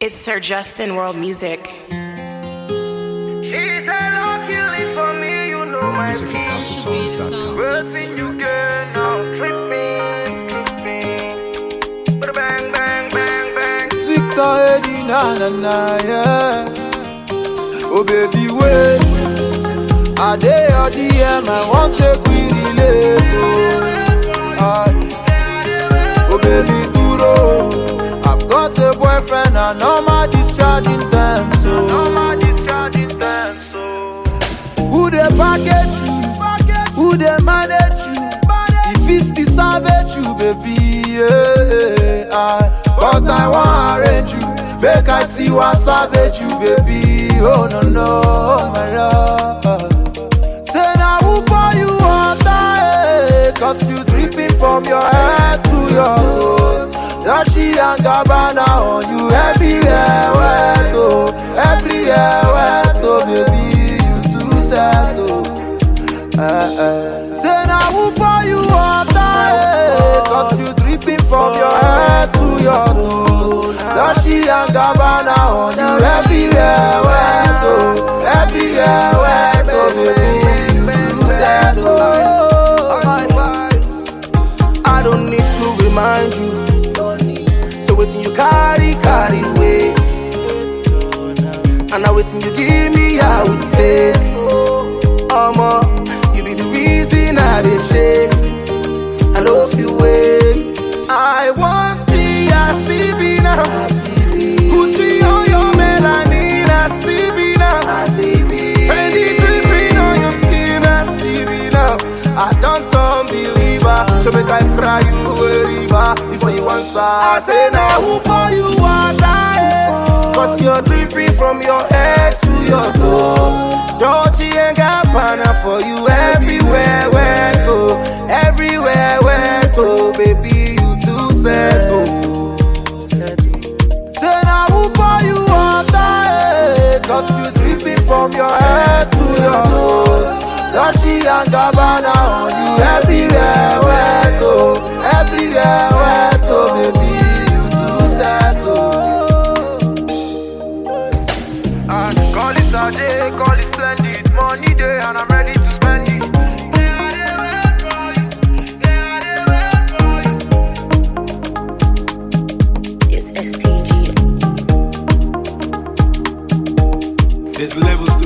It's Sir Justin World Music. She said, luckily for me, you know my peace. Words in you get now, tripping. Bada bang, bang, bang, bang. Victor Eddie, na na na, yeah. Oh baby, wait. I dey your DM, I want to we relate, oh baby, duro. I've got a boyfriend and no more discharging them, so who they package you? Who they manage you? If it's the savage you, baby, yeah. But I want to arrange you. Make I see what savage you, baby. Oh no, no, my love. Say now who for you water, cause you dripping from your head to your toes. Dashi and Gabbana on you everywhere, where to, everywhere, where to, baby, you too sad, oh. Say now who pour you water, cause you dripping from your head to your toes. Dashi and Gabbana on you everywhere, where to, everywhere, where to, baby, you too sad, oh. I don't need to remind you. Waiting you carry away, and now waiting you give me how it take. You be the reason I dey shake. I love you way. I want see I see me now. Gucci on your melanin, I see me now. Fendi dripping on your skin, I see me now. I don't believer, so make I cry you a river before you answer. I say now who pour you water, cause you're dripping from your head to your toe. Dolce and Gabbana for you everywhere, where go, everywhere, where go, baby, you too settle. Say now who pour you water, cause you dripping from your head to your toes. Dashi and Gabbana on you everywhere, where to, everywhere, where to, baby, you too settle. Call it Saturday, call it splendid. Money day and I'm ready to spend it. It's STG. There's levels